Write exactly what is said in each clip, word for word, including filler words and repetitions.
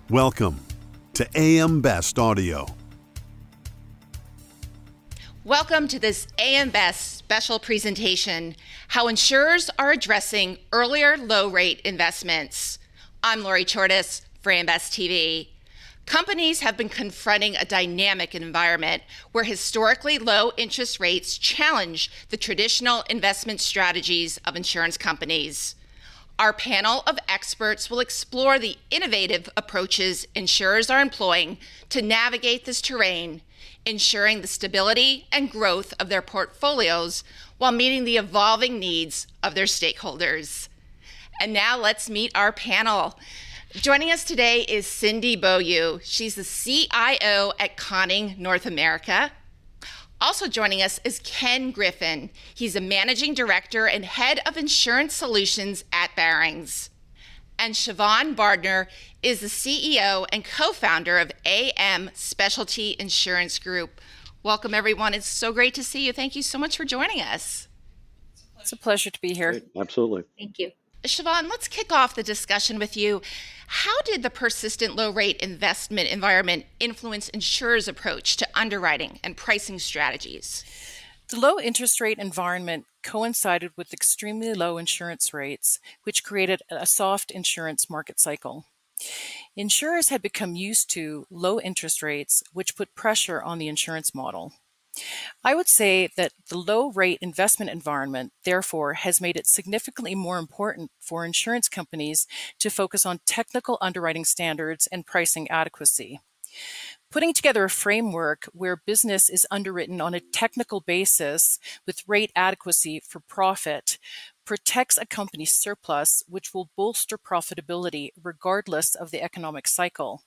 Welcome to A M Best Audio. Welcome to this A M Best special presentation, How Insurers Are Addressing Earlier Low-Rate Investments. I'm Lori Chortis for A M Best T V. Companies have been confronting a dynamic environment where historically low interest rates challenge the traditional investment strategies of insurance companies. Our panel of experts will explore the innovative approaches insurers are employing to navigate this terrain, ensuring the stability and growth of their portfolios while meeting the evolving needs of their stakeholders. And now let's meet our panel. Joining us today is Cindy Beaulieu. She's the C I O at Conning North America. Also joining us is Ken Griffin. He's a managing director and head of insurance solutions at Barings. And Siobhan Bardner is the C E O and co-founder of A M Specialty Insurance Group. Welcome, everyone. It's so great to see you. Thank you so much for joining us. It's a pleasure to be here. Great. Absolutely. Thank you. Siobhan, let's kick off the discussion with you. How did the persistent low-rate investment environment influence insurers' approach to underwriting and pricing strategies? The low interest rate environment coincided with extremely low insurance rates, which created a soft insurance market cycle. Insurers had become used to low interest rates, which put pressure on the insurance model. I would say that the low rate investment environment, therefore, has made it significantly more important for insurance companies to focus on technical underwriting standards and pricing adequacy. Putting together a framework where business is underwritten on a technical basis with rate adequacy for profit protects a company's surplus, which will bolster profitability regardless of the economic cycle.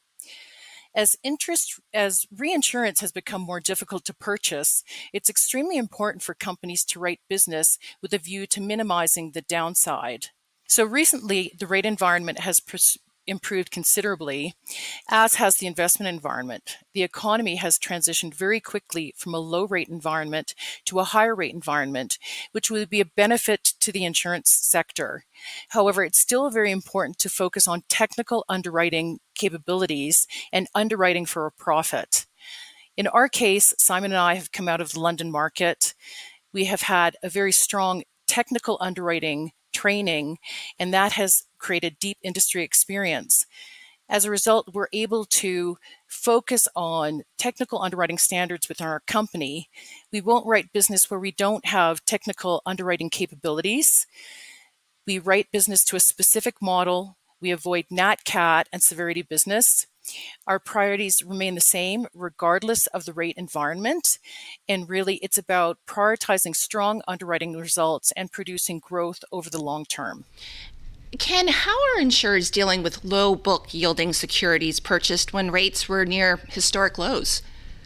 As interest, as reinsurance has become more difficult to purchase, it's extremely important for companies to write business with a view to minimizing the downside. So recently, the rate environment has pers- improved considerably, as has the investment environment. The economy has transitioned very quickly from a low rate environment to a higher rate environment, which would be a benefit to the insurance sector. However, it's still very important to focus on technical underwriting capabilities and underwriting for a profit. In our case, Simon and I have come out of the London market. We have had a very strong technical underwriting training, and that has created deep industry experience. As a result, we're able to focus on technical underwriting standards within our company. We won't write business where we don't have technical underwriting capabilities. We write business to a specific model. We avoid nat cat and severity business. Our priorities remain the same regardless of the rate environment. And really, it's about prioritizing strong underwriting results and producing growth over the long term. Ken, how are insurers dealing with low book yielding securities purchased when rates were near historic lows?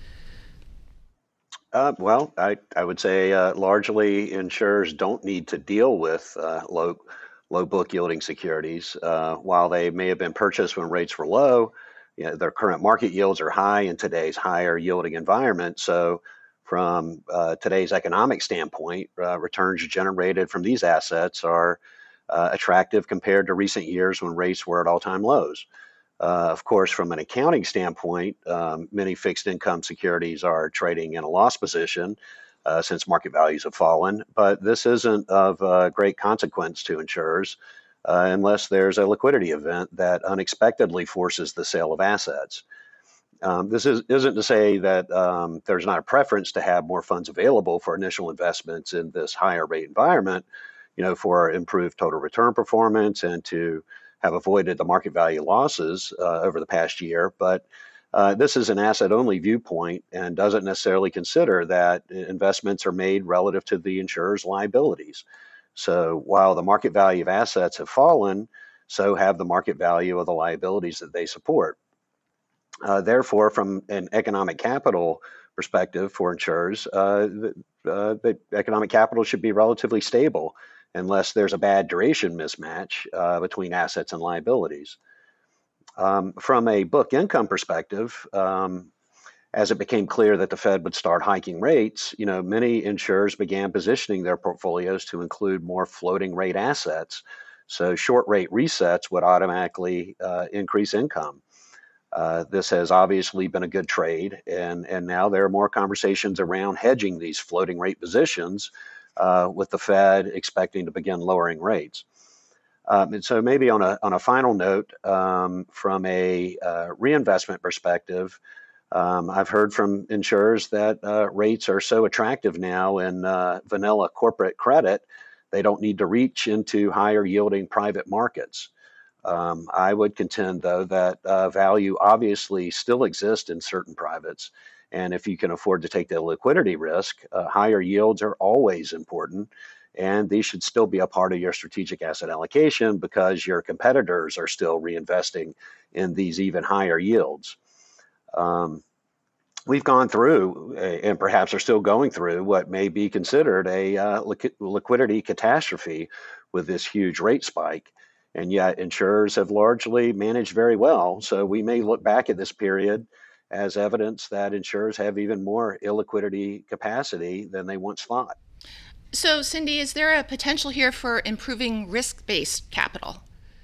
Uh, well, I, I would say uh, largely insurers don't need to deal with uh, low low book yielding securities. Uh, while they may have been purchased when rates were low, you know, their current market yields are high in today's higher yielding environment. So from uh, today's economic standpoint, uh, returns generated from these assets are uh, attractive compared to recent years when rates were at all-time lows. Uh, of course, from an accounting standpoint, um, many fixed income securities are trading in a loss position uh, since market values have fallen, but this isn't of uh, great consequence to insurers uh, unless there's a liquidity event that unexpectedly forces the sale of assets. Um, this is, isn't to say that um, there's not a preference to have more funds available for initial investments in this higher rate environment, you know, for improved total return performance and to have avoided the market value losses uh, over the past year. But uh, this is an asset-only viewpoint and doesn't necessarily consider that investments are made relative to the insurer's liabilities. So while the market value of assets have fallen, so have the market value of the liabilities that they support. Uh, therefore, from an economic capital perspective for insurers, uh, the, uh, the economic capital should be relatively stable unless there's a bad duration mismatch uh, between assets and liabilities. Um, from a book income perspective, um, as it became clear that the Fed would start hiking rates, you know, many insurers began positioning their portfolios to include more floating rate assets. So short rate resets would automatically uh, increase income. Uh, this has obviously been a good trade, and, and now there are more conversations around hedging these floating rate positions uh, with the Fed expecting to begin lowering rates. Um, and so maybe on a, on a final note, um, from a uh, reinvestment perspective, um, I've heard from insurers that uh, rates are so attractive now in uh, vanilla corporate credit, they don't need to reach into higher yielding private markets. Um, I would contend, though, that uh, value obviously still exists in certain privates. And if you can afford to take the liquidity risk, uh, higher yields are always important. And these should still be a part of your strategic asset allocation because your competitors are still reinvesting in these even higher yields. Um, we've gone through, and perhaps are still going through, what may be considered a uh, liquidity catastrophe with this huge rate spike. And yet insurers have largely managed very well. So we may look back at this period as evidence that insurers have even more illiquidity capacity than they once thought. So, Cindy, is there a potential here for improving risk-based capital?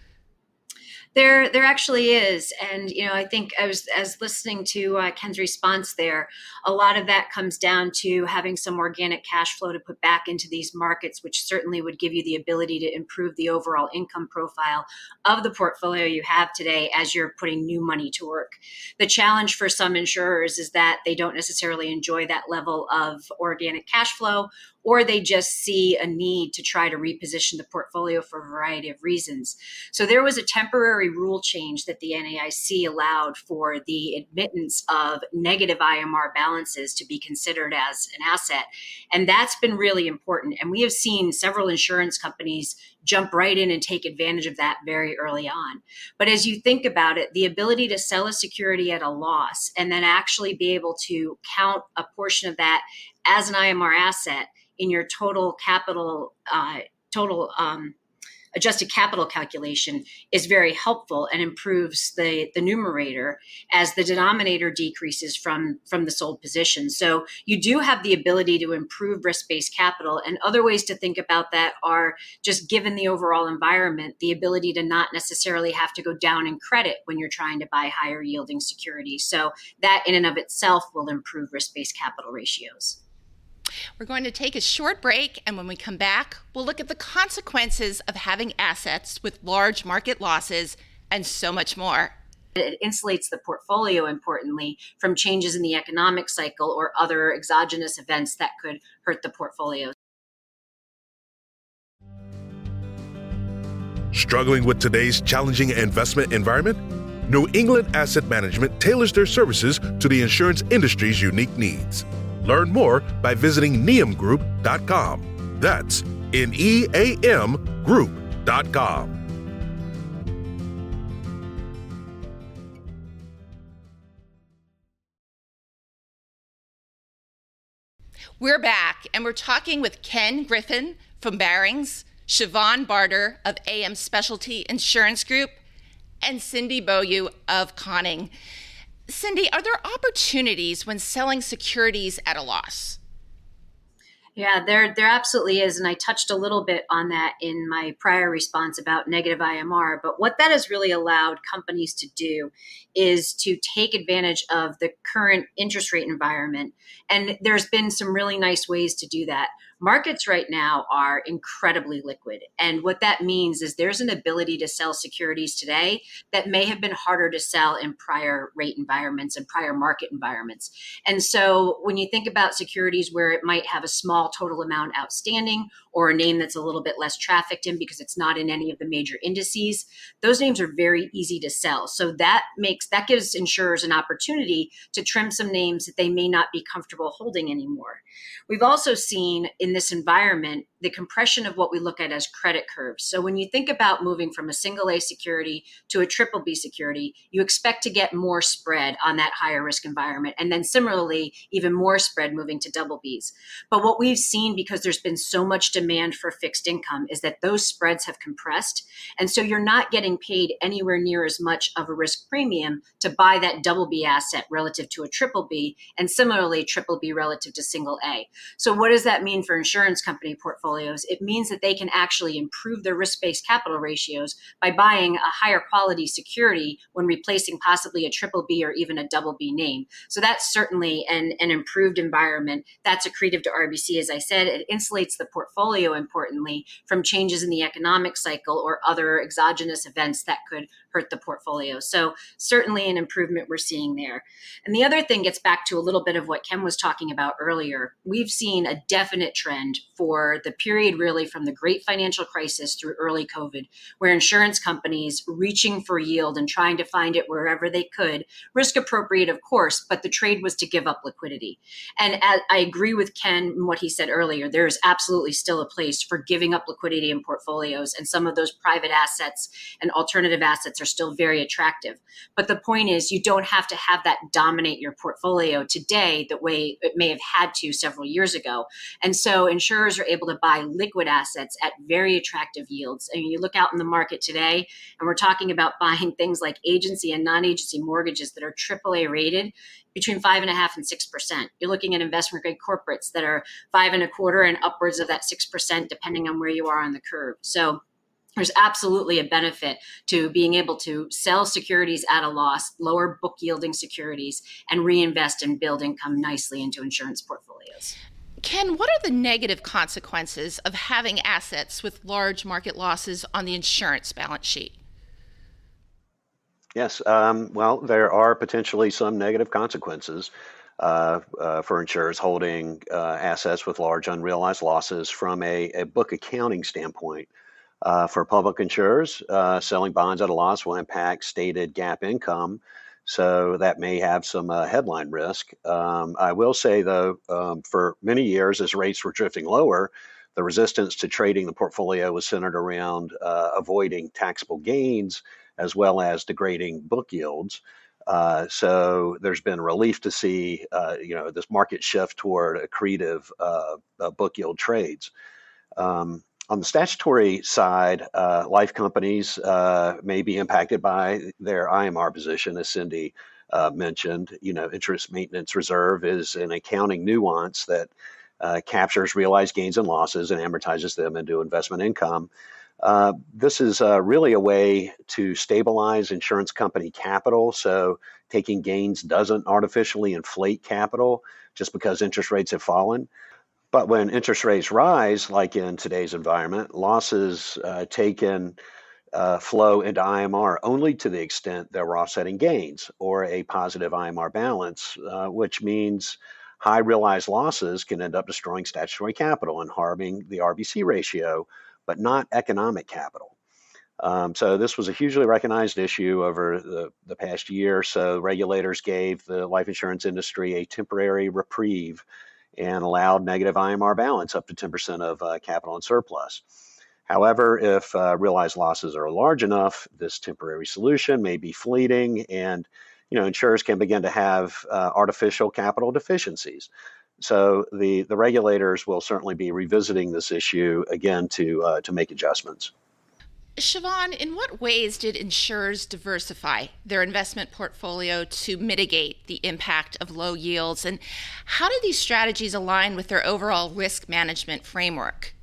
There, there actually is, and you know, I think I was as listening to uh, Ken's response there. A lot of that comes down to having some organic cash flow to put back into these markets, which certainly would give you the ability to improve the overall income profile of the portfolio you have today as you're putting new money to work. The challenge for some insurers is that they don't necessarily enjoy that level of organic cash flow, or they just see a need to try to reposition the portfolio for a variety of reasons. So there was a temporary rule change that the N A I C allowed for the admittance of negative I M R balances to be considered as an asset. And that's been really important. And we have seen several insurance companies jump right in and take advantage of that very early on. But as you think about it, the ability to sell a security at a loss and then actually be able to count a portion of that as an I M R asset in your total capital, uh, total um, adjusted capital calculation is very helpful and improves the, the numerator as the denominator decreases from, from the sold position. So you do have the ability to improve risk-based capital, and other ways to think about that are just given the overall environment, the ability to not necessarily have to go down in credit when you're trying to buy higher yielding securities. So that in and of itself will improve risk-based capital ratios. We're going to take a short break, and when we come back, we'll look at the consequences of having assets with large market losses and so much more. It insulates the portfolio, importantly, from changes in the economic cycle or other exogenous events that could hurt the portfolio. Struggling with today's challenging investment environment? New England Asset Management tailors their services to the insurance industry's unique needs. Learn more by visiting neam group dot com. That's N E A M group dot com. We're back, and we're talking with Ken Griffin from Barings, Siobhan Barter of A M Specialty Insurance Group, and Cindy Beaulieu of Conning. Cindy, are there opportunities when selling securities at a loss? Yeah, there there absolutely is. And I touched a little bit on that in my prior response about negative I M R. But what that has really allowed companies to do is to take advantage of the current interest rate environment. And there's been some really nice ways to do that. Markets right now are incredibly liquid. And what that means is there's an ability to sell securities today that may have been harder to sell in prior rate environments and prior market environments. And so when you think about securities where it might have a small total amount outstanding or a name that's a little bit less trafficked in because it's not in any of the major indices, those names are very easy to sell. So that makes that gives insurers an opportunity to trim some names that they may not be comfortable holding anymore. We've also seen in this environment the compression of what we look at as credit curves. So when you think about moving from a single A security to a triple B security, you expect to get more spread on that higher risk environment. And then similarly, even more spread moving to double Bs. But what we've seen, because there's been so much demand for fixed income, is that those spreads have compressed. And so you're not getting paid anywhere near as much of a risk premium to buy that double B asset relative to a triple B, and similarly triple B relative to single A. So what does that mean for insurance company portfolios? portfolios, it means that they can actually improve their risk-based capital ratios by buying a higher quality security when replacing possibly a triple B or even a double B name. So that's certainly an, an improved environment. That's accretive to R B C. As I said, it insulates the portfolio, importantly, from changes in the economic cycle or other exogenous events that could hurt the portfolio. So certainly an improvement we're seeing there. And the other thing gets back to a little bit of what Ken was talking about earlier. We've seen a definite trend for the period really from the great financial crisis through early COVID, where insurance companies reaching for yield and trying to find it wherever they could, risk appropriate, of course, but the trade was to give up liquidity. And I agree with Ken in what he said earlier. There is absolutely still a place for giving up liquidity in portfolios, and some of those private assets and alternative assets are still very attractive. But the point is, you don't have to have that dominate your portfolio today the way it may have had to several years ago. And so insurers are able to buy liquid assets at very attractive yields. I mean, you look out in the market today, and we're talking about buying things like agency and non-agency mortgages that are triple A rated between five and a half and six percent. You're looking at investment grade corporates that are five and a quarter and upwards of that six percent, depending on where you are on the curve. So there's absolutely a benefit to being able to sell securities at a loss, lower book yielding securities, and reinvest and build income nicely into insurance portfolios. Ken, what are the negative consequences of having assets with large market losses on the insurance balance sheet? Yes, um, well, there are potentially some negative consequences uh, uh, for insurers holding uh, assets with large unrealized losses from a, a book accounting standpoint. Uh, for public insurers, uh, selling bonds at a loss will impact stated GAAP income, so that may have some uh, headline risk. Um, I will say, though, um, for many years, as rates were drifting lower, the resistance to trading the portfolio was centered around uh, avoiding taxable gains as well as degrading book yields. Uh, so there's been relief to see, uh, you know, this market shift toward accretive uh, uh, book yield trades. Um, On the statutory side, uh, life companies uh, may be impacted by their I M R position, as Cindy uh, mentioned. You know, interest maintenance reserve is an accounting nuance that uh, captures realized gains and losses and amortizes them into investment income. Uh, this is uh, really a way to stabilize insurance company capital. So taking gains doesn't artificially inflate capital just because interest rates have fallen. But when interest rates rise, like in today's environment, losses uh, taken uh, flow into I M R only to the extent that we're offsetting gains or a positive I M R balance, uh, which means high realized losses can end up destroying statutory capital and harming the R B C ratio, but not economic capital. Um, so this was a hugely recognized issue over the, the past year. So regulators gave the life insurance industry a temporary reprieve and allowed negative I M R balance up to ten percent of uh, capital and surplus. However, if uh, realized losses are large enough, this temporary solution may be fleeting, and you know insurers can begin to have uh, artificial capital deficiencies. So the, the regulators will certainly be revisiting this issue again to uh, to make adjustments. Siobhan, in what ways did insurers diversify their investment portfolio to mitigate the impact of low yields? And how do these strategies align with their overall risk management framework?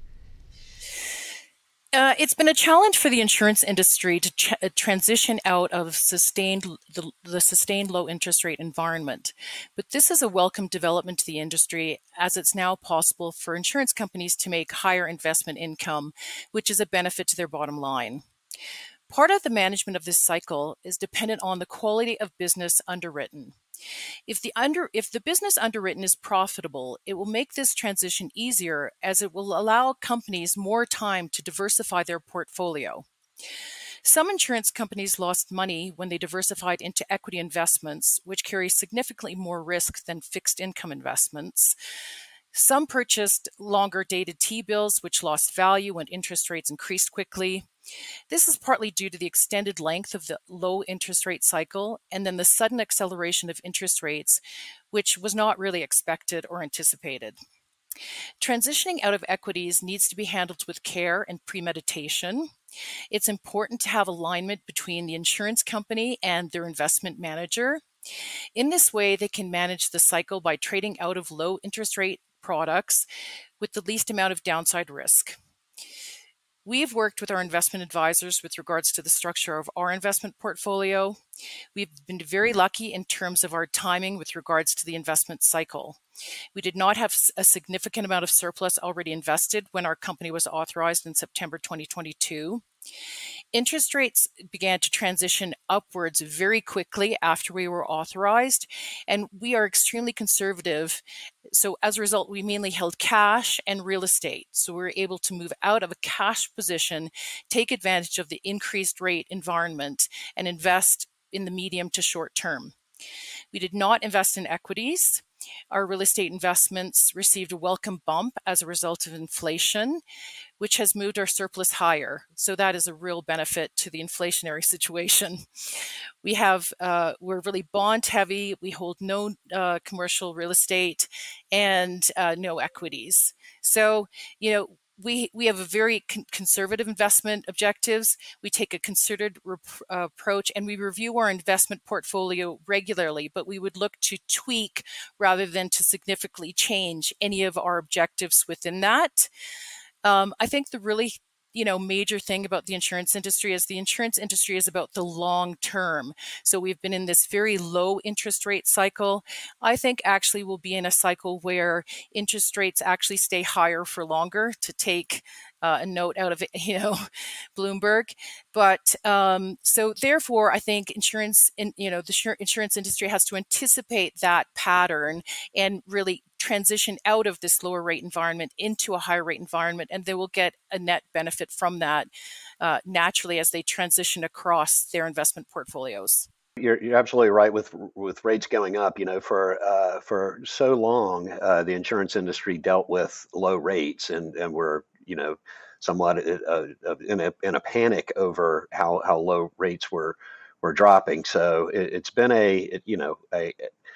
Uh, it's been a challenge for the insurance industry to ch- transition out of sustained the, the sustained low interest rate environment. But this is a welcome development to the industry, as it's now possible for insurance companies to make higher investment income, which is a benefit to their bottom line. Part of the management of this cycle is dependent on the quality of business underwritten. If the under if the business underwritten is profitable, it will make this transition easier, as it will allow companies more time to diversify their portfolio. Some insurance companies lost money when they diversified into equity investments, which carry significantly more risk than fixed income investments. Some purchased longer dated T-bills, which lost value when interest rates increased quickly. This is partly due to the extended length of the low interest rate cycle and then the sudden acceleration of interest rates, which was not really expected or anticipated. Transitioning out of equities needs to be handled with care and premeditation. It's important to have alignment between the insurance company and their investment manager. In this way, they can manage the cycle by trading out of low interest rate products with the least amount of downside risk. We've worked with our investment advisors with regards to the structure of our investment portfolio. We've been very lucky in terms of our timing with regards to the investment cycle. We did not have a significant amount of surplus already invested when our company was authorized in September twenty twenty-two. Interest rates began to transition upwards very quickly after we were authorized, and we are extremely conservative. So as a result, we mainly held cash and real estate. So we were able to move out of a cash position, take advantage of the increased rate environment, and invest in the medium to short term. We did not invest in equities. Our real estate investments received a welcome bump as a result of inflation, which has moved our surplus higher. So that is a real benefit to the inflationary situation. We have, uh, we're really bond heavy. We hold no uh, commercial real estate and uh, no equities. So, you know, We we have a very con- conservative investment objectives. We take a concerted rep- uh, approach, and we review our investment portfolio regularly, but we would look to tweak rather than to significantly change any of our objectives within that. Um, I think the really you know, major thing about the insurance industry is the insurance industry is about the long term. So we've been in this very low interest rate cycle. I think actually we'll be in a cycle where interest rates actually stay higher for longer, to take uh, a note out of, you know, Bloomberg. But um, so therefore, I think insurance, in, you know, the insurance industry has to anticipate that pattern and really transition out of this lower rate environment into a higher rate environment, and they will get a net benefit from that uh, naturally as they transition across their investment portfolios. You're, you're absolutely right with with rates going up. You know, for uh, for so long, uh, the insurance industry dealt with low rates, and and were you know somewhat uh, in a in a panic over how how low rates were were dropping. So it, it's been a it, you know a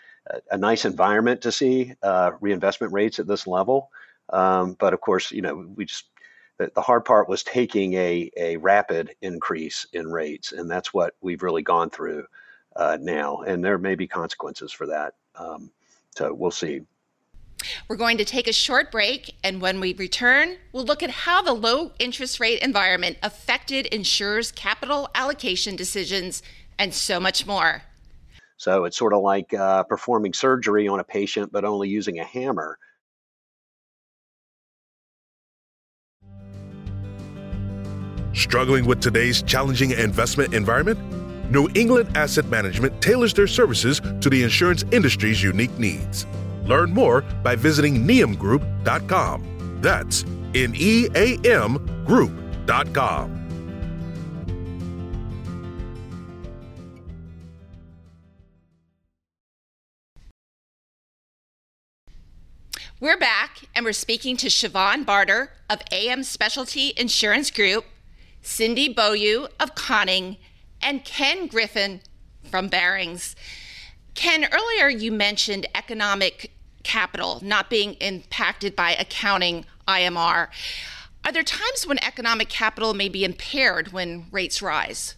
a nice environment to see uh, reinvestment rates at this level. Um, but of course, you know, we just, the, the hard part was taking a, a rapid increase in rates. And that's what we've really gone through uh, now. And there may be consequences for that. Um, so we'll see. We're going to take a short break. And when we return, we'll look at how the low interest rate environment affected insurers' capital allocation decisions and so much more. So it's sort of like uh, performing surgery on a patient, but only using a hammer. Struggling with today's challenging investment environment? New England Asset Management tailors their services to the insurance industry's unique needs. Learn more by visiting neam group dot com. That's N E A M group dot com. We're back, and we're speaking to Siobhan Barter of A M Specialty Insurance Group, Cindy Beaulieu of Conning, and Ken Griffin from Barings. Ken, earlier you mentioned economic capital not being impacted by accounting I M R. Are there times when economic capital may be impaired when rates rise?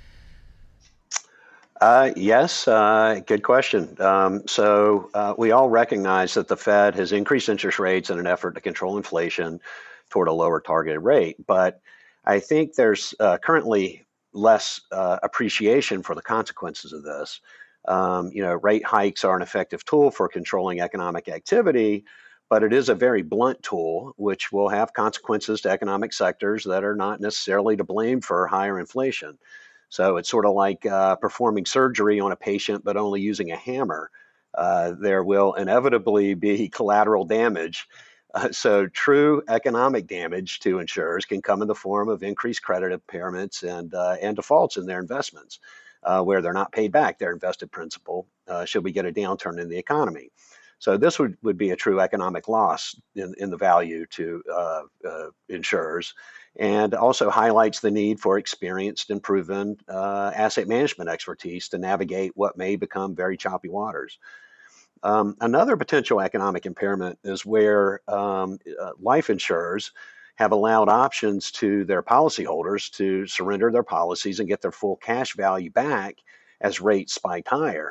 Uh, yes, uh, good question. Um, so uh, we all recognize that the Fed has increased interest rates in an effort to control inflation toward a lower targeted rate. But I think there's uh, currently less uh, appreciation for the consequences of this. Um, you know, rate hikes are an effective tool for controlling economic activity, but it is a very blunt tool, which will have consequences to economic sectors that are not necessarily to blame for higher inflation. So it's sort of like uh, performing surgery on a patient, but only using a hammer. Uh, there will inevitably be collateral damage. Uh, so true economic damage to insurers can come in the form of increased credit impairments and uh, and defaults in their investments, uh, where they're not paid back their invested principal uh, should we get a downturn in the economy. So this would, would be a true economic loss in, in the value to uh, uh, insurers, and also highlights the need for experienced and proven uh, asset management expertise to navigate what may become very choppy waters. Um, another potential economic impairment is where um, uh, life insurers have allowed options to their policyholders to surrender their policies and get their full cash value back as rates spiked higher.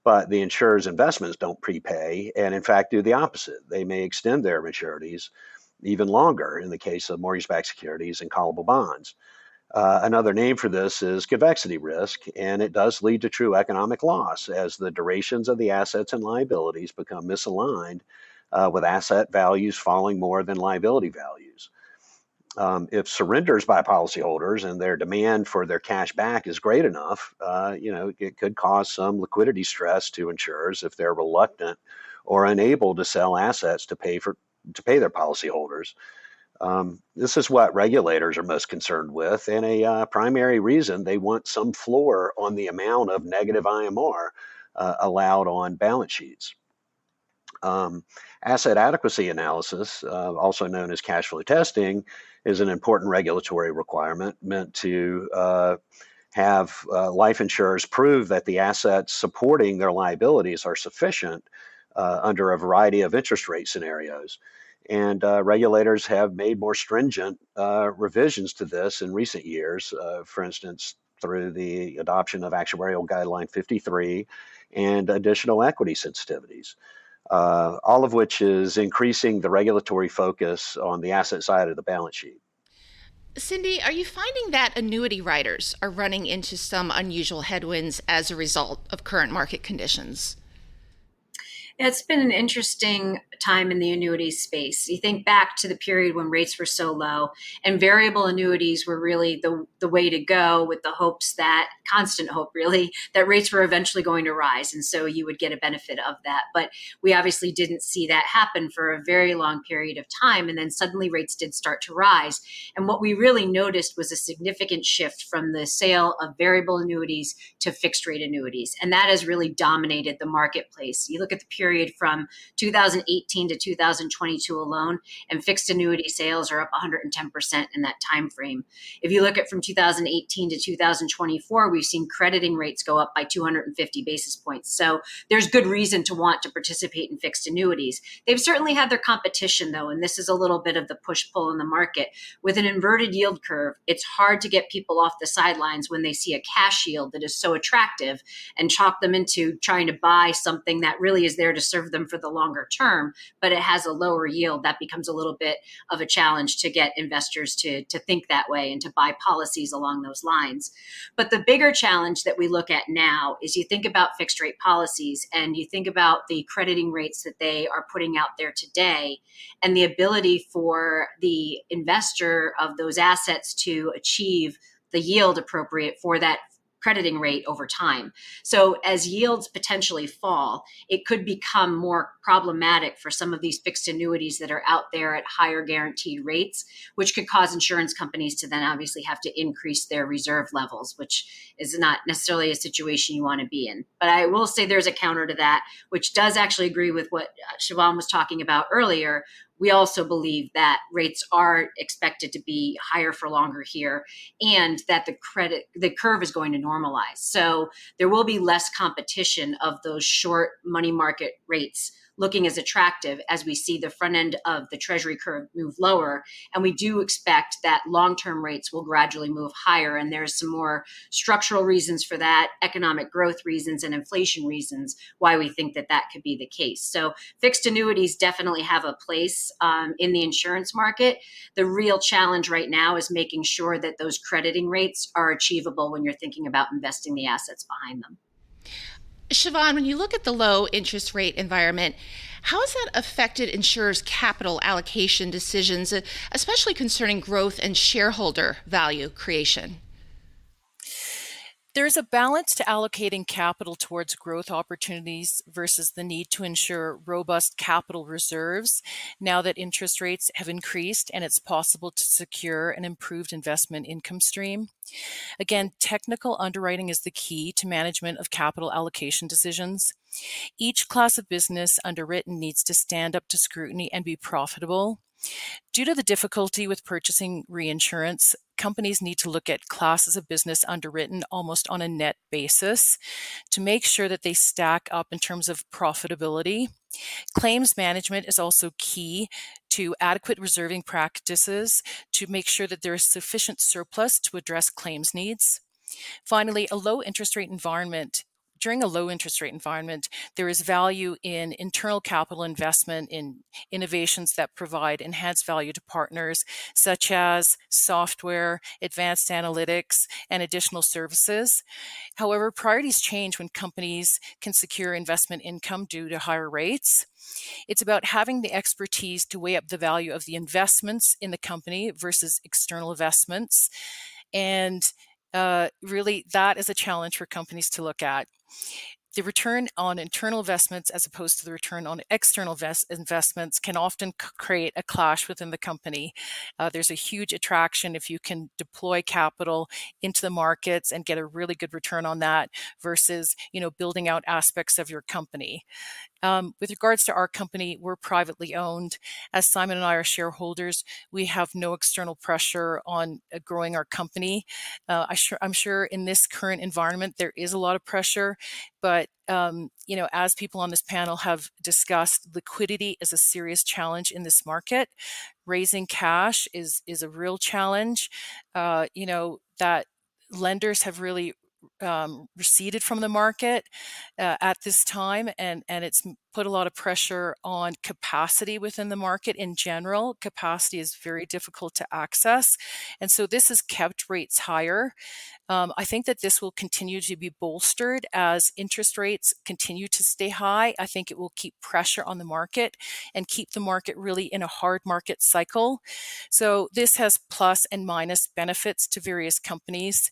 but the insurer's investments don't prepay and, in fact, do the opposite. They may extend their maturities even longer in the case of mortgage-backed securities and callable bonds. Uh, another name for this is convexity risk, and it does lead to true economic loss as the durations of the assets and liabilities become misaligned uh, with asset values falling more than liability values. Um, if surrenders by policyholders and their demand for their cash back is great enough, uh, you know, it could cause some liquidity stress to insurers if they're reluctant or unable to sell assets to pay for to pay their policyholders. Um, this is what regulators are most concerned with, and a uh, primary reason they want some floor on the amount of negative I M R uh, allowed on balance sheets. Um, asset adequacy analysis, uh, also known as cash flow testing, is an important regulatory requirement meant to uh, have uh, life insurers prove that the assets supporting their liabilities are sufficient uh, under a variety of interest rate scenarios. And uh, regulators have made more stringent uh, revisions to this in recent years, uh, for instance, through the adoption of Actuarial Guideline fifty-three and additional equity sensitivities, uh, all of which is increasing the regulatory focus on the asset side of the balance sheet. Cindy, are you finding that annuity writers are running into some unusual headwinds as a result of current market conditions? It's been an interesting time in the annuity space. You think back to the period when rates were so low and variable annuities were really the, the way to go, with the hopes that, constant hope really, that rates were eventually going to rise. And so you would get a benefit of that. But we obviously didn't see that happen for a very long period of time. And then suddenly rates did start to rise. And what we really noticed was a significant shift from the sale of variable annuities to fixed rate annuities. And that has really dominated the marketplace. You look at the period Period from two thousand eighteen to two thousand twenty-two alone, and fixed annuity sales are up one hundred ten percent in that time frame. If you look at from two thousand eighteen to two thousand twenty-four, we've seen crediting rates go up by two hundred fifty basis points. So there's good reason to want to participate in fixed annuities. They've certainly had their competition, though, and this is a little bit of the push-pull in the market. With an inverted yield curve, it's hard to get people off the sidelines when they see a cash yield that is so attractive and chalk them into trying to buy something that really is there to serve them for the longer term, but it has a lower yield. That becomes a little bit of a challenge to get investors to, to think that way and to buy policies along those lines. But the bigger challenge that we look at now is you think about fixed rate policies and you think about the crediting rates that they are putting out there today and the ability for the investor of those assets to achieve the yield appropriate for that crediting rate over time. So as yields potentially fall, it could become more problematic for some of these fixed annuities that are out there at higher guaranteed rates, which could cause insurance companies to then obviously have to increase their reserve levels, which is not necessarily a situation you want to be in. But I will say there's a counter to that, which does actually agree with what Siobhan was talking about earlier. We also believe that rates are expected to be higher for longer here, and that the credit, the curve is going to normalize. So there will be less competition of those short money market rates looking as attractive as we see the front end of the Treasury curve move lower. And we do expect that long-term rates will gradually move higher. And there's some more structural reasons for that, economic growth reasons and inflation reasons why we think that that could be the case. So fixed annuities definitely have a place um, in the insurance market. The real challenge right now is making sure that those crediting rates are achievable when you're thinking about investing the assets behind them. Siobhan, when you look at the low interest rate environment, how has that affected insurers' capital allocation decisions, especially concerning growth and shareholder value creation? There's a balance to allocating capital towards growth opportunities versus the need to ensure robust capital reserves now that interest rates have increased and it's possible to secure an improved investment income stream. Again, technical underwriting is the key to management of capital allocation decisions. Each class of business underwritten needs to stand up to scrutiny and be profitable. Due to the difficulty with purchasing reinsurance, companies need to look at classes of business underwritten almost on a net basis to make sure that they stack up in terms of profitability. Claims management is also key to adequate reserving practices to make sure that there is sufficient surplus to address claims needs. Finally, a low interest rate environment during a low interest rate environment, there is value in internal capital investment in innovations that provide enhanced value to partners, such as software, advanced analytics, and additional services. However, priorities change when companies can secure investment income due to higher rates. It's about having the expertise to weigh up the value of the investments in the company versus external investments. And uh, really, that is a challenge for companies to look at. The return on internal investments as opposed to the return on external vest- investments can often c- create a clash within the company. Uh, there's a huge attraction if you can deploy capital into the markets and get a really good return on that versus, you know, building out aspects of your company. Um, with regards to our company, we're privately owned. As Simon and I are shareholders, we have no external pressure on uh, growing our company. Uh, I sure, I'm sure in this current environment, there is a lot of pressure, but um, you know, as people on this panel have discussed, liquidity is a serious challenge in this market. Raising cash is is a real challenge. Uh, you know, that lenders have really um, receded from the market uh, at this time, and, and it's put a lot of pressure on capacity within the market in general. Capacity is very difficult to access, and so this has kept rates higher. Um, I think that this will continue to be bolstered as interest rates continue to stay high. I think it will keep pressure on the market and keep the market really in a hard market cycle. So this has plus and minus benefits to various companies.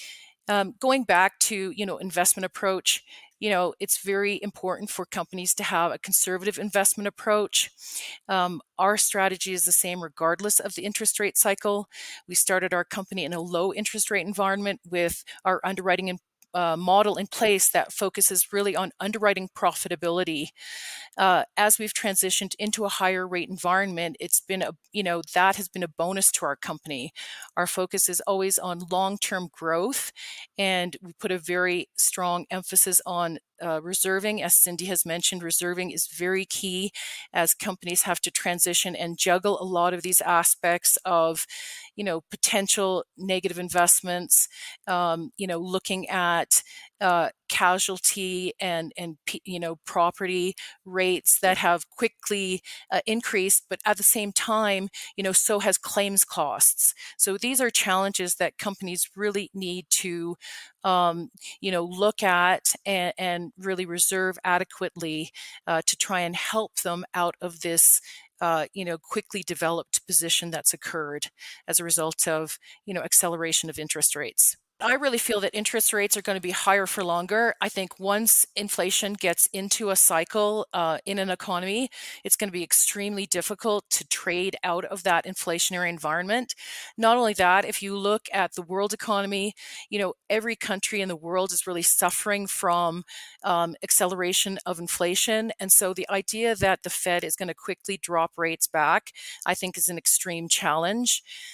Um, going back to, you know, investment approach, you know, it's very important for companies to have a conservative investment approach. Um, our strategy is the same regardless of the interest rate cycle. We started our company in a low interest rate environment with our underwriting and Uh, model in place that focuses really on underwriting profitability. Uh, as we've transitioned into a higher rate environment, it's been a, you know, that has been a bonus to our company. Our focus is always on long-term growth, and we put a very strong emphasis on uh, reserving. As Cindy has mentioned, reserving is very key as companies have to transition and juggle a lot of these aspects of, you know, potential negative investments, um, you know, looking at uh, casualty and, and, you know, property rates that have quickly uh, increased, but at the same time, you know, so has claims costs. So these are challenges that companies really need to, um, you know, look at and, and really reserve adequately uh, to try and help them out of this Uh, you know, quickly developed position that's occurred as a result of, you know, acceleration of interest rates. I really feel that interest rates are going to be higher for longer. I think once inflation gets into a cycle uh, in an economy, it's going to be extremely difficult to trade out of that inflationary environment. Not only that, if you look at the world economy, you know, every country in the world is really suffering from um, acceleration of inflation. And so the idea that the Fed is going to quickly drop rates back, I think is an extreme challenge.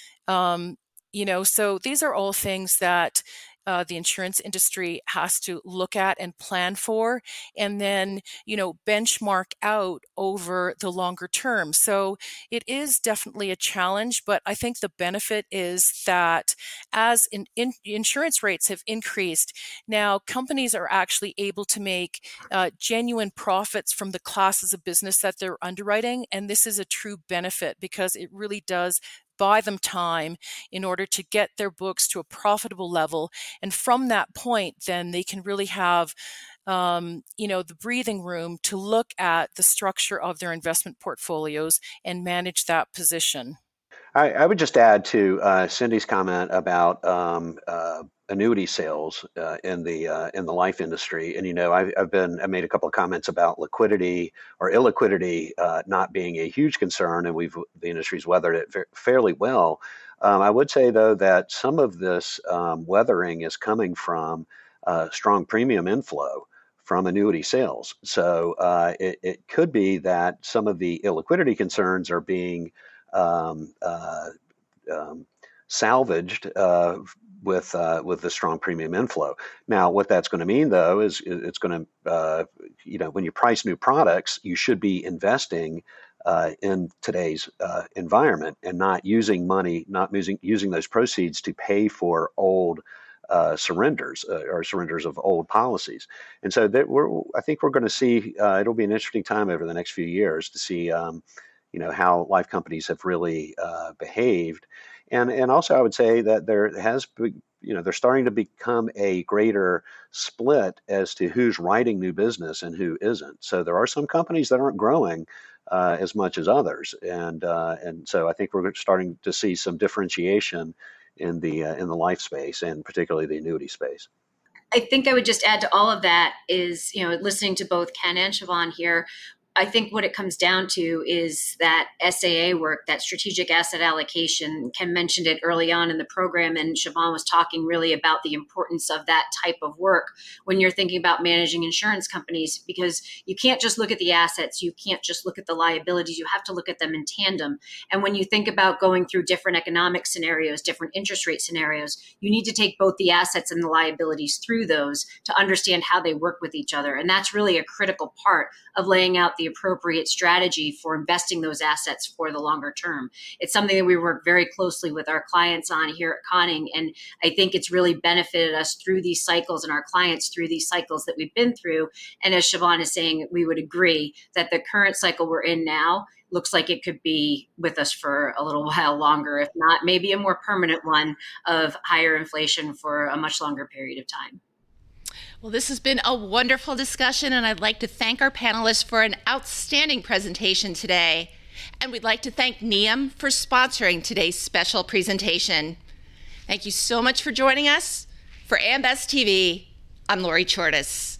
Um, You know, so these are all things that uh, the insurance industry has to look at and plan for, and then, you know, benchmark out over the longer term. So it is definitely a challenge, but I think the benefit is that as in, in, insurance rates have increased, now companies are actually able to make uh, genuine profits from the classes of business that they're underwriting. And this is a true benefit because it really does buy them time in order to get their books to a profitable level. And from that point, then they can really have, um, you know, the breathing room to look at the structure of their investment portfolios and manage that position. I, I would just add to uh, Cindy's comment about um, uh, annuity sales uh, in the uh, in the life industry, and you know, I've, I've been I made a couple of comments about liquidity or illiquidity uh, not being a huge concern, and we've the industry's weathered it fa- fairly well. Um, I would say though that some of this um, weathering is coming from uh, strong premium inflow from annuity sales. So uh, it, it could be that some of the illiquidity concerns are being Um, uh, um, salvaged uh, with uh, with the strong premium inflow. Now, what that's going to mean, though, is it's going to, uh, you know, when you price new products, you should be investing uh, in today's uh, environment and not using money, not using using those proceeds to pay for old uh, surrenders uh, or surrenders of old policies. And so that we're, I think we're going to see, uh, it'll be an interesting time over the next few years to see, um, you know, how life companies have really uh, behaved. And, and also I would say that there has been, you know, they're starting to become a greater split as to who's writing new business and who isn't. So there are some companies that aren't growing uh, as much as others, and uh, and so I think we're starting to see some differentiation in the uh, in the life space, and particularly the annuity space. I think I would just add to all of that is, you know, listening to both Ken and Siobhan here, I think what it comes down to is that S A A work, that strategic asset allocation. Ken mentioned it early on in the program, and Siobhan was talking really about the importance of that type of work when you're thinking about managing insurance companies, because you can't just look at the assets, you can't just look at the liabilities, you have to look at them in tandem. And when you think about going through different economic scenarios, different interest rate scenarios, you need to take both the assets and the liabilities through those to understand how they work with each other. And that's really a critical part of laying out the appropriate strategy for investing those assets for the longer term. It's something that we work very closely with our clients on here at Conning, and I think it's really benefited us through these cycles and our clients through these cycles that we've been through. And as Siobhan is saying, we would agree that the current cycle we're in now looks like it could be with us for a little while longer, if not maybe a more permanent one of higher inflation for a much longer period of time. Well, this has been a wonderful discussion, and I'd like to thank our panelists for an outstanding presentation today. And we'd like to thank NEOM for sponsoring today's special presentation. Thank you so much for joining us. For A M Best T V, I'm Lori Chordas.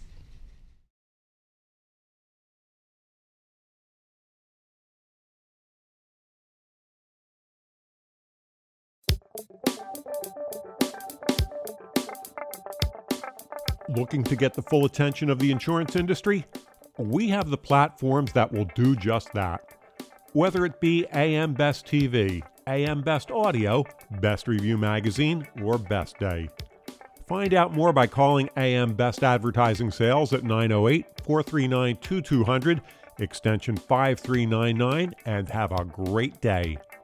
Looking to get the full attention of the insurance industry? We have the platforms that will do just that. Whether it be A M Best T V, A M Best Audio, Best Review Magazine, or Best Day. Find out more by calling A M Best Advertising Sales at nine oh eight, four three nine, two two zero zero, extension five three nine nine, and have a great day.